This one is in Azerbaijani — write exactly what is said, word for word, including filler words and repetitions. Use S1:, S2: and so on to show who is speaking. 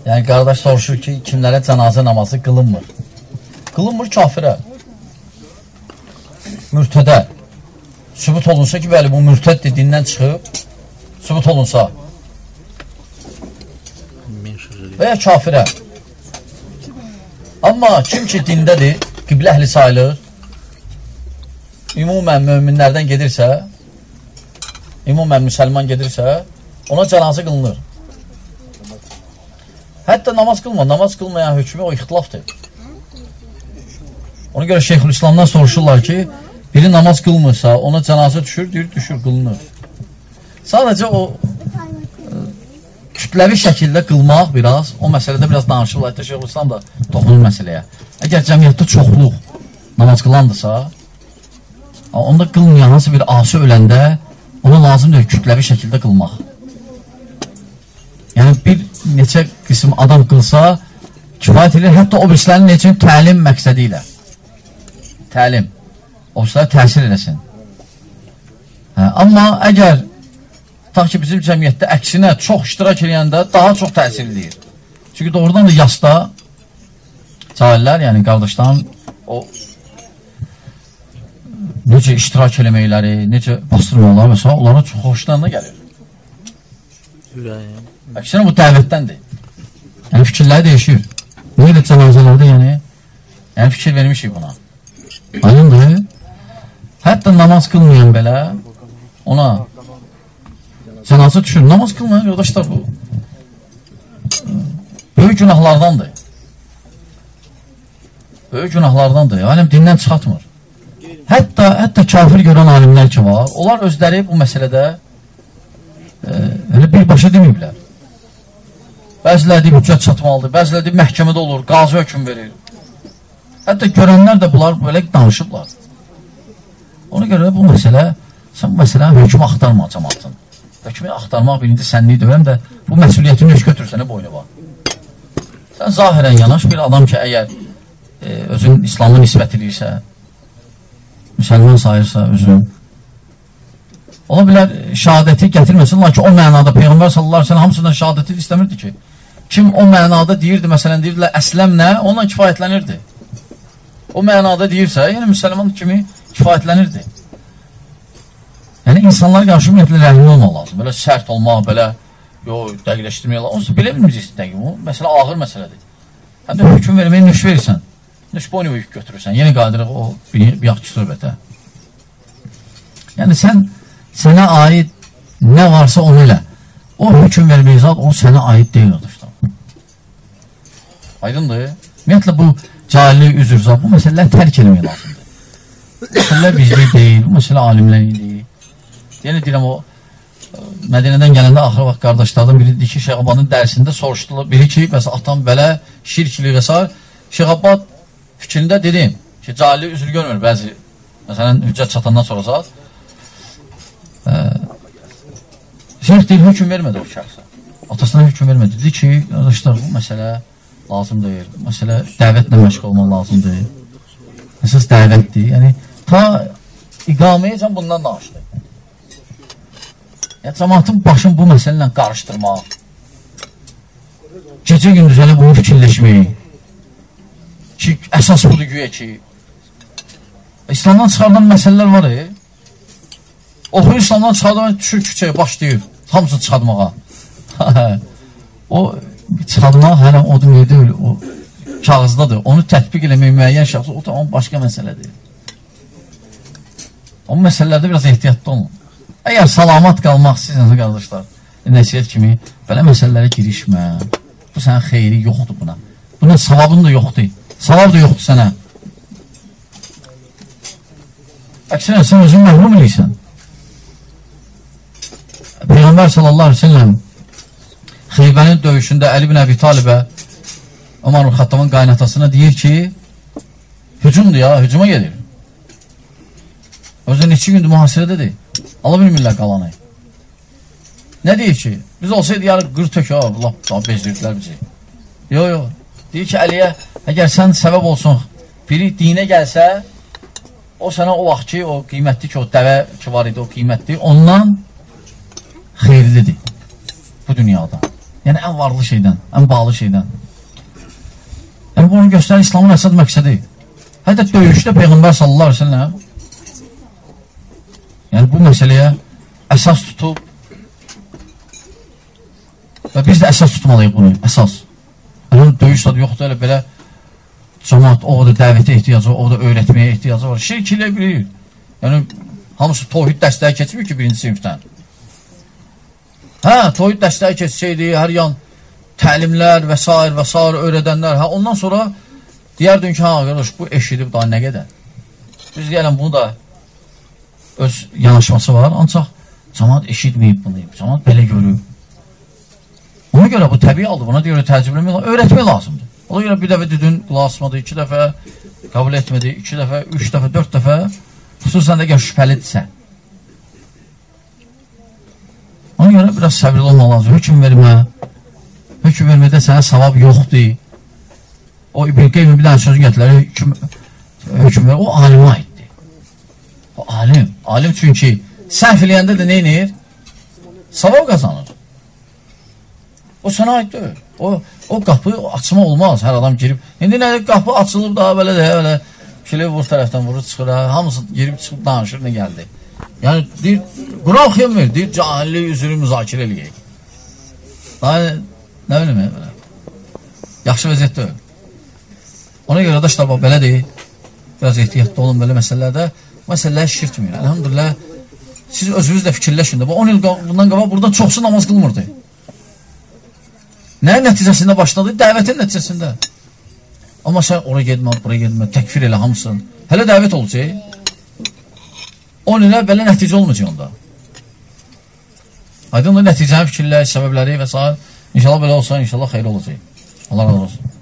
S1: Yəni, qardaş soruşur ki, kimlərə cənazə namazı qılınmır? Qılınmır kafirə. Mürtədə. Sübut olunsa ki, bəli, bu mürtəd dediyindən çıxıb, sübut olunsa. Və ya kafirə. Amma kim ki dindədir, qiblə əhli sayılır, ümumən möminlərdən gedirsə, ümumən müsəlman gedirsə, ona cənazə qılınır. Hətta namaz qılma, namaz qılmayan hökmü o ixtilafdır. Ona görə Şeyxülislamdan soruşurlar ki, biri namaz qılmırsa, ona cənazə düşür, deyir, düşür, qılınır. Sadəcə o kütləvi şəkildə qılmaq biraz, o məsələdə biraz danışırlar. Hətta Şeyxülislam da toxunur məsələyə. Əgər cəmiyyətdə çoxluq namaz qılandırsa, onda qılmayan hansı bir asi öləndə ona lazımdır kütləvi şəkildə qılmaq. Yəni, bir neçə qism adam qılsa, kifayət edir, hətta o birislərin neçə təlim məqsədi ilə. Təlim. O birisləri təsir eləsin. Hə, amma əgər, ta ki, bizim cəmiyyətdə əksinə çox iştirak eləyəndə daha çox təsir edir. Çünki doğrudan da yasda cahillər, yəni qardaşların o necə iştirak eləməkləri, necə bastırmalar və s. onlara çox xoşlarına gəlir. Əksinə bu dəvətdəndir. Yəni fikirləri dəyişir. Nə ilə cənazələrdə yəni? Yəni fikir vermişik buna. Aydındır. Hətta namaz qılmayan belə ona cənazə düşür. Namaz qılmayan yoldaşlar bu böyük günahlardandır. Böyük günahlardandır. Alim dindən çıxartmır. Hətta, hətta kafir görən alimlər ki var, onlar özləri bu məsələdə elə birbaşa deməyiblər. Bəziləri deyib, hüccət çatmalıdır, bəziləri deyib, məhkəmədə olur, qazi hökm verir. Hətta görənlər də bunlar belə danışıblar. Ona görə bu məsələ, sən bu məsələni hökmü axtarma cəmatın. Hökmü axtarmaq birinci sənliyi dövəm də bu məsuliyyətini öz götürsənə boynu var. Sən zahirən yanaş bir adam ki, əgər e, özün İslamı nisbət edirsə, müsəlman sayırsa özün, ola bilər şəhadəti gətirməsin, lakin o mənada Peyğəmbər sallallahu əleyhi və səlləm hamısından şəhadəti istəmirdi ki, kim o mənada deyirdi, məsələn deyirdilər, əsləm nə, ondan kifayətlənirdi. O mənada deyirsə, yəni müsəlman kimi kifayətlənirdi. Yəni insanlar qarşı ümumiyyətlə rəhimli olmaq lazım, belə sərt olmaq, belə yox, dəqiqləşdirmək lazım. Onsuz belə bilməyəcəksin dəqiq, bu məsələ ağır məsələdir. Həm də hökm verməyə nüş verirsən, nüş boynu yük götürürsən, yenə qaydırıq o bir yaxçı söhbətə. Yəni sən sənə aid nə varsa onu elə. O hökm verməyə zat, o sənə aid deyil qardaşlar. Aydındır. Ümumiyyətlə bu cahillik, üzr zat, bu məsələləri tərk eləmək lazımdır. Məsələlər bizlik deyil, bu məsələ alimlərin deyil. Yəni deyirəm o Mədinədən gələndə axır vaxt qardaşlardan biri deyir ki, Şeyx Abadın dərsində soruşdular. Biri ki, məsələn, atam belə şirkli və s. Şeyx Abad fikrində dedim ki, cahillik üzr görmür bəzi, məsələn, hüccət çatandan sonra zat. Şeyx deyil, hökm vermədi o şəxsə. Atasına hökm vermədi. Dedi ki, qardaşlar, bu məsələ lazımdır. Məsələ dəvətlə məşğul olmaq lazımdır. Əsas dəvətdir. Yəni, ta iqaməyəcən bundan danışdı. Yəni, cəmaatın başını bu məsələ ilə qarışdırmaq, gecə gündüz elə bunu fikirləşmək ki, əsas budur güya ki, İslamdan çıxardan məsələlər var, e? Oxu İslamdan çıxardan düşür küçəyə, başlayır, hamısını çıxartmağa. O çıxartmaq hələ o deməkdə öyle, o kağızdadır. Onu tətbiq eləmək müəyyən şəxsi, o tamam başqa məsələdir. O məsələlərdə biraz ehtiyatlı olun. Əgər salamat qalmaq istəyirsiniz, qardaşlar, nəsiyyət kimi, belə məsələlərə girişmə. Bu sənin xeyri yoxdur buna. Bunun savabın da yoxdur. Savab da yoxdur sənə. Əksinə, sən özün məhrum eləyirsən. Peyğəmbər sallallahu aleyhi ve sellem Xeybənin döyüşündə Əli bin Əbi Talibə Ömər Xattabın qaynatasına deyir ki, hücumdur ya, hücuma gedir. Özü neçə gündür mühasirədədir. Ala bilmirlər qalanı. Nə deyir ki? Biz olsaydı yarı qır tök, ha, lap bezdirdilər bizi. Yox, yox. Deyir ki, Əliyə, əgər sən səbəb olsun, biri dinə gəlsə, o sənə o vaxt ki, o qiymətli ki, o dəvə ki var idi, o qiymətli, ondan xeyirlidir bu dünyada. Yəni, ən varlı şeydən, ən bağlı şeydən. Yəni, bunu göstərir İslamın əsas məqsədi. Hətta döyüşdə Peyğəmbər sallallahu aleyhi ve sellem yəni, bu məsələyə əsas tutub və biz də əsas tutmalıyıq bunu, əsas. Yəni, döyüş adı yoxdur, elə belə cəmaat, o da dəvətə ehtiyacı var, o da öyrətməyə ehtiyacı var. Şirk ilə bilir. Yəni, hamısı tohid dəstəyi keçmir ki, birinci sinifdən. Hə, tohid dəstəyi keçsəydi, hər yan təlimlər və s. və s. öyrədənlər, hə, ondan sonra deyərdin ki, hə, qardaş, bu eşidib daha nə qədər? Biz gələn bunu da öz yanaşması var, ancaq cəmaat eşitməyib bunu, cəmaat belə görüb. Ona görə bu təbii aldı, buna görə təcrübləmək lazımdır, öyrətmək lazımdır. Ona görə bir dəfə dedin, qulaq asmadı, iki dəfə qəbul etmədi, iki dəfə, üç dəfə, dörd dəfə, xüsusən də gəl şübhəlidirsə. Ona görə biraz səbirli olmaq lazım. Hökm vermə, hökm vermədə sənə savab yoxdur. O İbn Qeym bir dənə sözü gətirləri, hökm, hökm vermə, o alimə aiddir. O alim, alim çünki səhv eləyəndə də neynir? Savab qazanır. O sənə aid deyil. O, o qapı açma olmaz, hər adam girib. İndi nə qapı açılıb daha belə də, belə kili vur tərəfdən vurur, çıxır, hamısı girib çıxıb danışır, nə gəldi. Yəni, deyir, Quran oxuyamır, deyir, cahillik üzrü müzakirə eləyək. Daha nə bilim, belə. Yaxşı vəziyyət deyil. Ona görə adaşlar, bax, belə deyil, biraz ehtiyatlı olun belə məsələlərdə, məsələlər şirtmir. Elhamdülillah, siz özünüz də fikirləşin də, bu on il bundan qabaq burada çoxsu namaz qılmırdı. Nəyin nəticəsində başladı? Dəvətin nəticəsində. Amma sən oraya gedmə, buraya gedmə, təkfir elə hamısın. Hələ dəvət olacaq. on ilə belə nəticə olmayacaq onda. Aydınlı nəticənin fikirləri, səbəbləri və s. İnşallah belə olsa, inşallah xeyir olacaq. Allah razı olsun.